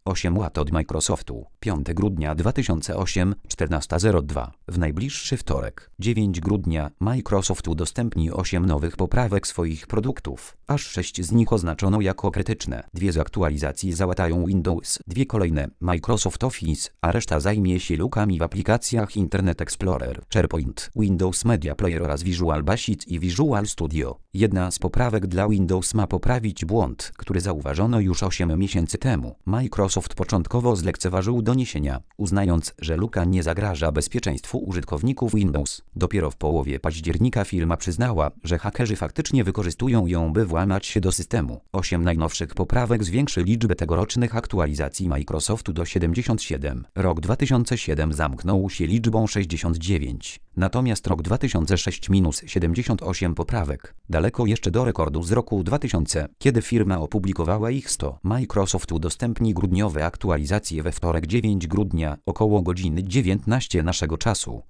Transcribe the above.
8 lat od Microsoftu. 5 grudnia 2008, 14:02. W najbliższy wtorek, 9 grudnia, Microsoft udostępni 8 nowych poprawek swoich produktów. Aż 6 z nich oznaczono jako krytyczne. 2 z aktualizacji załatają Windows, 2 kolejne Microsoft Office, a reszta zajmie się lukami w aplikacjach Internet Explorer, SharePoint, Windows Media Player oraz Visual Basic i Visual Studio. Jedna z poprawek dla Windows ma poprawić błąd, który zauważono już 8 miesięcy temu. Microsoft początkowo zlekceważył doniesienia, uznając, że luka nie zagraża bezpieczeństwu użytkowników Windows. Dopiero w połowie października firma przyznała, że hakerzy faktycznie wykorzystują ją, by włamać się do systemu. 8 najnowszych poprawek zwiększy liczbę tegorocznych aktualizacji Microsoftu do 77. Rok 2007 zamknął się liczbą 69. Natomiast rok 2006 minus 78 poprawek. Daleko jeszcze do rekordu z roku 2000, kiedy firma opublikowała ich 100. Microsoft udostępni grudniowe aktualizacje we wtorek 9 grudnia, około godziny 19 naszego czasu.